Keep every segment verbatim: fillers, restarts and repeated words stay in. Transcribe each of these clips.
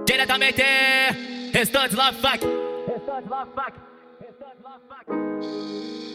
Diretamente, Restante Love Fuck. Restante Love Fuck. Restante Love Fuck.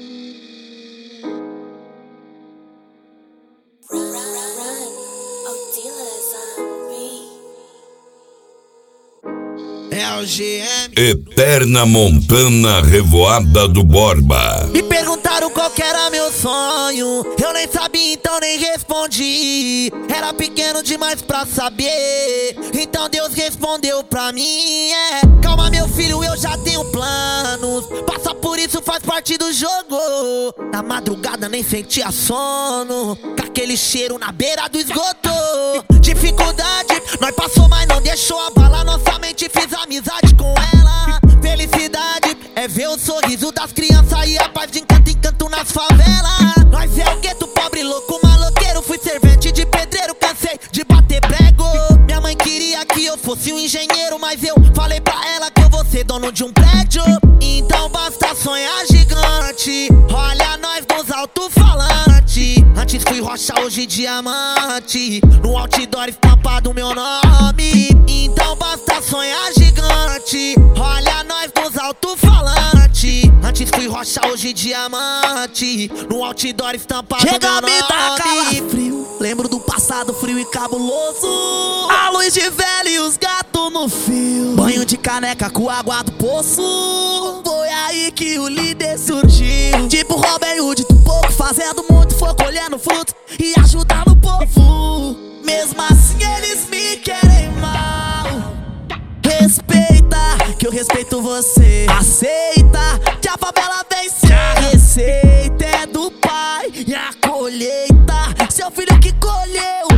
É o G M Eterna Montana Revoada do Borba. Me perguntaram qual que era meu sonho, eu nem sabia, então nem respondi. Era pequeno demais pra saber, então Deus respondeu pra mim. É, calma meu filho, eu já tenho planos, passa por isso, faz parte do jogo. Na madrugada nem sentia sono, com aquele cheiro na beira do esgoto. Dificuldade, nós passou, mas não deixou abalar nossa mente, fiz amizade com ela. Felicidade é ver o sorriso das crianças e a paz de encanto em canto nas favelas. Nós é o gueto, pobre, louco, maloqueiro. Fui servente de pedreiro, cansei de bater prego. Minha mãe queria que eu fosse um engenheiro, mas eu falei pra ela que eu vou ser dono de um prédio. Então basta sonhar gigante, olha nós nos alto-falantes. Antes fui rocha, hoje diamante, no outdoor estampado meu nome. Então basta sonhar gigante, olha nós nos alto-falantes. Antes fui rocha, hoje diamante, no outdoor estampado Chega meu a me dar nome. calafrio, lembro do passado frio e cabuloso. A luz de velho e os gatos no fio, banho de caneca com água do poço. Foi aí que o líder surgiu, tipo Robin Hood do pouco, fazendo muito, foi colhendo frutos e ajudando o povo. Mesmo assim eles me querem mal. Respeita, que eu respeito você. Aceita, que a favela vence. A receita é do pai e a colheita seu filho que colheu.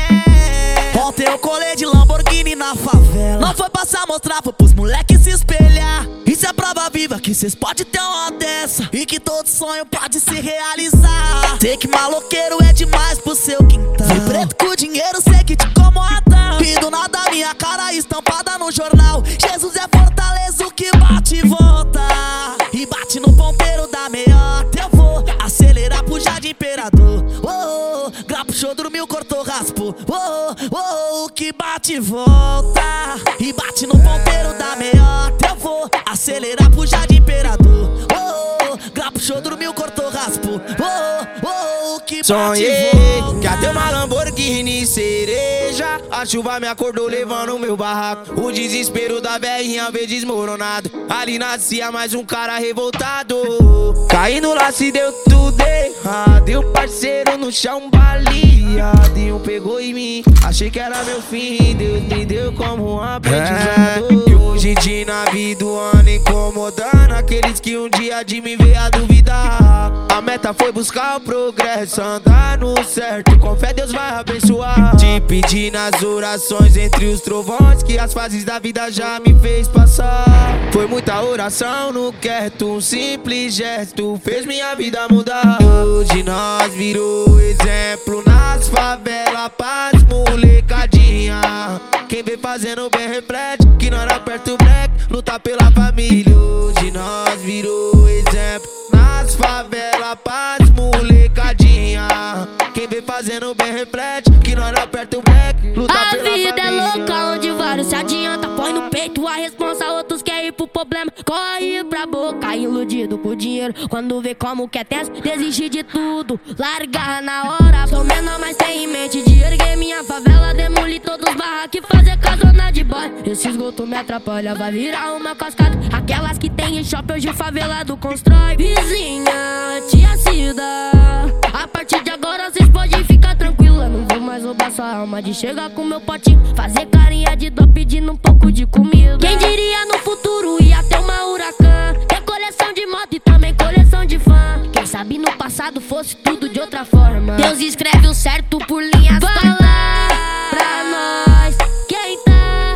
É. Ontem eu colei de Lamborghini na favela, não foi pra se mostrar, foi pros moleques se espelhar. Isso é prova viva que cês podem ter uma dessa e que todo sonho pode se realizar. Sei que maloqueiro é demais pro seu quintal, fui preto com dinheiro, sei que te incomoda. E do nada minha cara estampada no jornal. Jesus é fortaleza, o que bate e volta, e bate no ponteiro da meiota. Eu vou acelerar pro Jardim Imperador. Oh, oh, grapo, show, dormiu, cortou, raspou. Oh, oh, oh, o que bate e volta, e bate no ponteiro da meiota. Eu vou acelerar pro Jardim Imperador. Oh, oh, grapo, show, dormiu, cortou, raspou. Oh, oh, oh, o que bate Sonhei e volta. que até uma Lamborghini cereja, a chuva me acordou levando o meu barraco. O desespero da velhinha veio desmoronado, ali nascia mais um cara revoltado. Caindo lá se deu tudo errado, e o parceiro no chão baleado. E um pegou em mim, achei que era meu fim, Deus me deu como um aprendizado. É, e hoje de nave do ano incomodando aqueles que um dia de me ver a duvidar. A meta foi buscar o progresso, andar no certo, com fé Deus vai abençoar. Te pedi nas orações entre os trovões, que as fases da vida já me fez passar. Foi muita oração no quieto, um simples gesto fez minha vida mudar. Hoje nós virou exemplo nas favelas, paz, molecadinha. Quem vem fazendo bem reflete que nós aperta o black, luta pela família. Hoje nós virou exemplo nas favelas, paz, molecadinha. Quem vem fazendo bem reflete que nós aperta o black, luta a pela família. vida é louca, onde vários se adianta, põe no peito a responsa, outros querem ir pro problema. Corre pra boca, iludido com dinheiro, quando vê como que é tenso, desiste de tudo, larga na hora. Sou menor, mas tem em mente de erguer minha favela, demolir todos os barracos e fazer casona de boy. Esse esgoto me atrapalha, vai virar uma cascata, aquelas que tem em shopping hoje o favelado constrói. Vizinha, tia Cida, a partir de agora cês podem ficar tranquila, não vou mais roubar sua alma de chegar com meu potinho, fazer carinha de dó pedindo um pouco de comida. Quem diria no futuro ia ter uma Huracan, ter coleção de moto e também coleção de fã. Quem sabe no passado fosse tudo de outra forma. Deus escreve o certo por linhas falar pra nós quem tá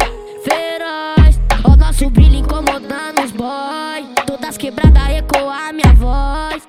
feroz. O nosso brilho incomodando os boy, todas quebradas ecoar minha voz.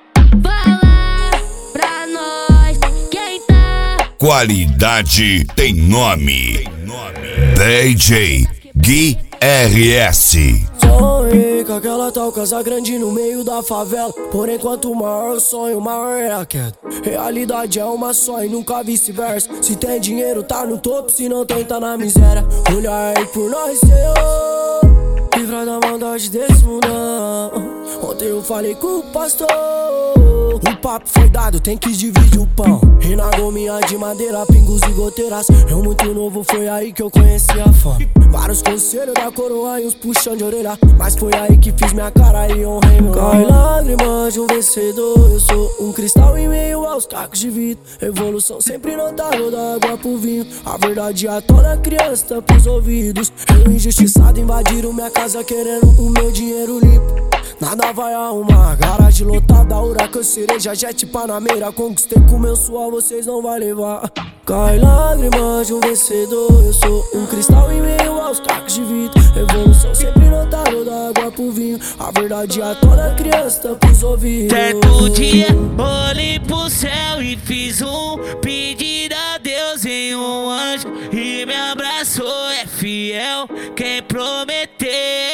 Falar pra nós quem tá. Qualidade tem nome. D J Gui R S. Sonhei com aquela tal casa grande no meio da favela. Porém, quanto maior o sonho, maior é a queda. Realidade é uma só e nunca vice-versa. Se tem dinheiro tá no topo, se não tem tá na miséria. Olha aí por nós, Senhor, livra da maldade desse mundão. Ontem eu falei com o pastor, o papo foi dado, tem que dividir o pão. E na gominha de madeira, pingos e goteiras. Eu muito novo, foi aí que eu conheci a fome. Vários conselhos da coroa e uns puxão de orelha, mas foi aí que fiz minha cara e honrei meu nome. Cai lágrimas de um vencedor, eu sou um cristal em meio aos cacos de vidro. Evolução sempre notável da água pro vinho. A verdade a toda criança tá pros ouvidos. Eu injustiçado invadiram minha casa querendo o meu dinheiro limpo. Nada vai arrumar, garagem lotada, huracan, cereja, jet, panameira. Conquistei com meu suor, vocês não vai levar. Cai lágrimas de um vencedor, eu sou um cristal em meio aos cacos de vidro. Evolução sempre notável da água pro vinho. A verdade a toda criança tá pros ouvidos. Certo dia, olhei pro céu e fiz um pedido a Deus em um anjo. E me abraçou, é fiel quem prometeu.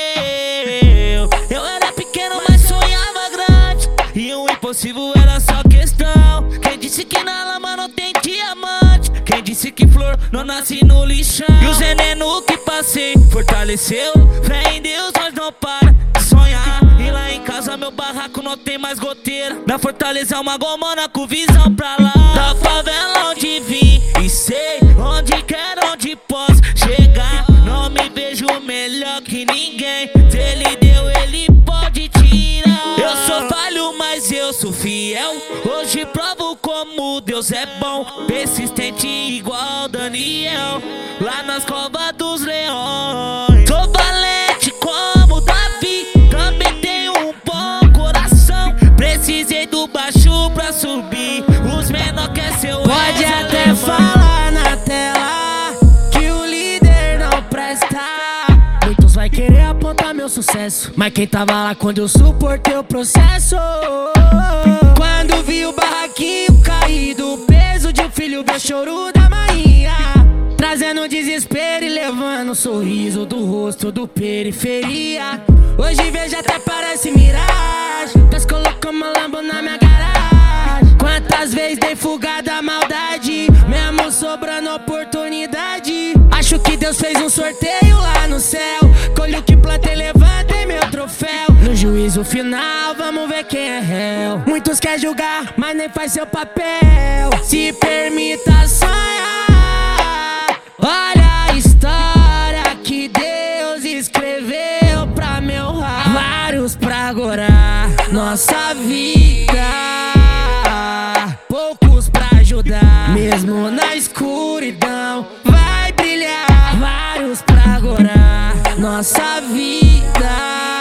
Eu era pequeno, mas sonhava grande, e o impossível era só questão. Quem disse que na lama não tem diamante? Quem disse que flor não nasce no lixão? E o veneno que passei fortaleceu. Fé em Deus, nós não para de sonhar. E lá em casa meu barraco não tem mais goteira. Minha fortaleza é uma gomona com visão pra lá. Da favela onde vim e sei onde quero, onde posso chegar. Não me vejo melhor que ninguém. Se ele deu, ele pode tirar. Eu sou falho, mas eu sou fiel. Hoje provo como Deus é bom. Persistente igual Daniel, lá nas covas dos leões. Sou valente como Davi, também tenho um bom coração. Precisei do baixo pra subir, os menor quer seu. Pode até falar na tela que o líder não presta. Muitos vai querer apontar meu sucesso, mas quem tava lá quando eu suportei o processo? Quando vi o barraquinho caído, o peso de um filho, meu choro da manhã, trazendo desespero e levando um sorriso do rosto do periferia. Hoje vejo até parece miragem, Deus colocou uma Lambo na minha garagem. Quantas vezes dei fuga da maldade, mesmo sobrando oportunidade. Acho que Deus fez um sorteio lá no céu, colho que plantei, levantei meu troféu. No juízo final, vamos ver quem é réu. Muitos querem julgar, mas nem faz seu papel. Se permita sonhar, olha a história que Deus escreveu pra me honrar. Vários pra agora, nossa vida, poucos pra ajudar. Mesmo na escuridão vai brilhar. Vários pra agora, nossa vida,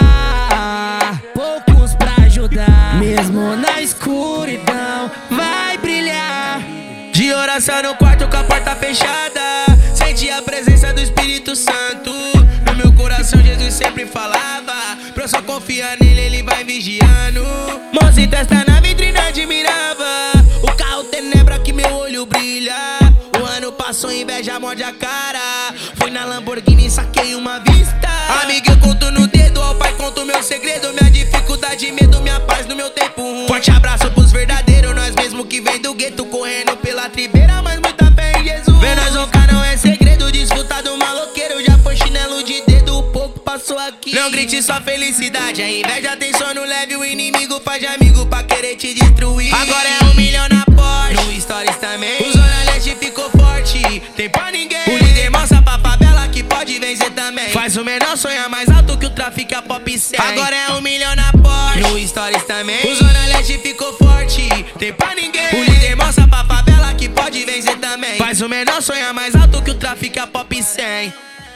poucos pra ajudar. Mesmo na escuridão vai brilhar. De oração no quarto com a porta fechada, senti a presença do Espírito Santo. No meu coração Jesus sempre falava, pra eu só confiar nele, ele vai vigiando. Mãos em testa na vitrine admirava, o carro tenebra que meu olho brilha. O ano passou, inveja morde a cara, fui na Lamborghini, saquei uma vista. Amiga, eu conto no dedo, ao pai conto meu segredo. Minha dificuldade, medo, minha paz no meu tempo ruim. Forte abraço pros verdadeiros, nós mesmo que vem do gueto, correndo pela tribeira, mas muita fé em Jesus. Ver nós roncar não é segredo, desfrutar do maloqueiro. Já foi chinelo de dedo, o pouco passou aqui. Não grite sua felicidade, a inveja tem sono leve. O inimigo faz de amigo pra querer te destruir. Agora é um milhão na Porsche, no Stories também. O Zona Leste ficou forte, tem pra ninguém. O líder mostra pra favela que pode vencer também. Faz o menor sonhar mais alto que o tráfico é pop cem. Agora é um milhão na Porsche, no Stories também. O Zona Leste ficou forte, tem pra ninguém. O líder mostra pra favela que pode vencer também. Faz o menor sonhar mais alto que o tráfico é pop cem.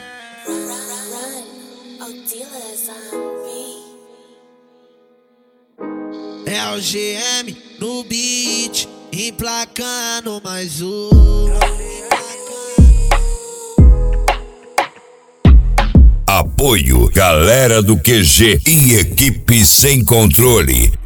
É o G M no beat, emplacando mais um. Apoio, galera do Q G e equipe sem controle.